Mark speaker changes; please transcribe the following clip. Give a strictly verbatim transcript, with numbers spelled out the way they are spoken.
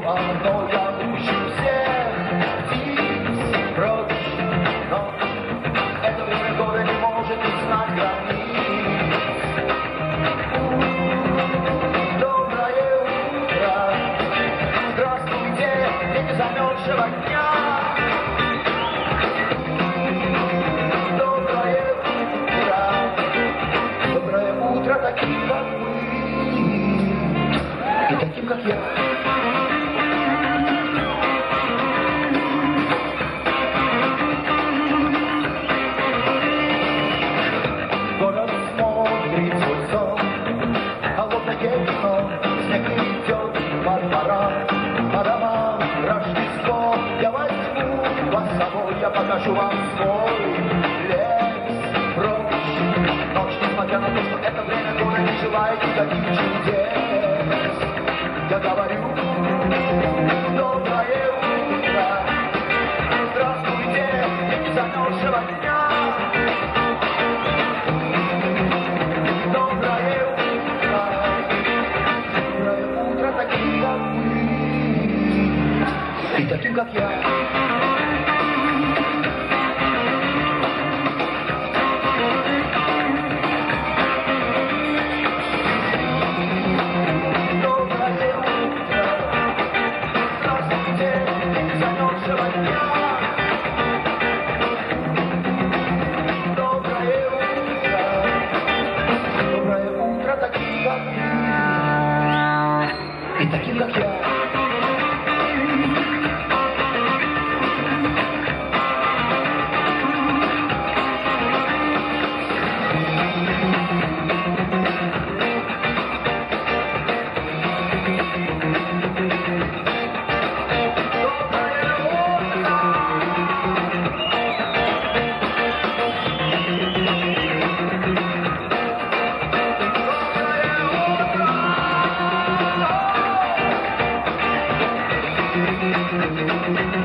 Speaker 1: но я пущу всех птиц прочь. Но это время года не может узнать границ. Доброе утро, здравствуйте, дети замерзшего дня. Доброе утро, доброе утро таким, как вы, и таким, как я. Город смотрит свой сон, холодное кино, снег идет по дворам, по домам Рождество. Я возьму вас с собой, я покажу вам свой лес прочь. Ночь, несмотря на то, что это время года не желает никаких чудес. Я говорю, доброе утро, здравствуйте, дети замерзшего дня. Доброе утро, доброе утро таким, как вы, и таким, как я. И таким, как я. Thank you.